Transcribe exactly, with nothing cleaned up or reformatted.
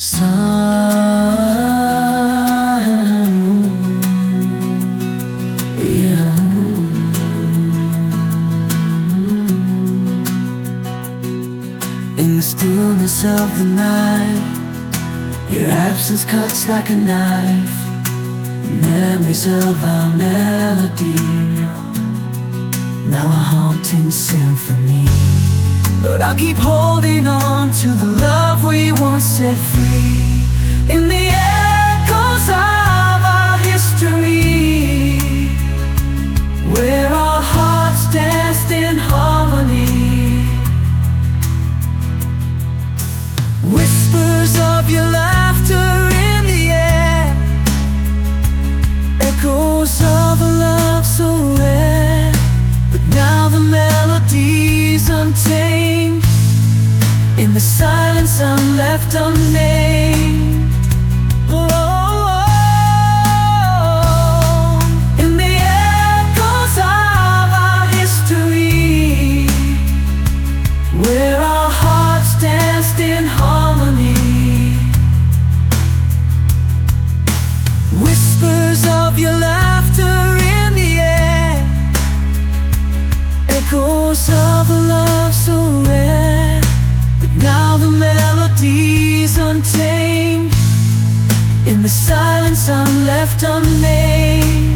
Yeah. In the stillness of the night, your absence cuts like a knife. Memories of our melody, now a haunting symphony. But I'll keep holding on to the love we once set free. In the echoes of our history, where our hearts danced in harmony. Whispers of your laughter in the air, echoes of a love so rare. But now the melody's untamed, in the silence I'm left unnamed. Oh, in the echoes of our history, where our hearts danced in harmony. Whispers of your laughter in the air, echoes of a love so rare. But now the melody's untamed, in the silence I'm left unnamed.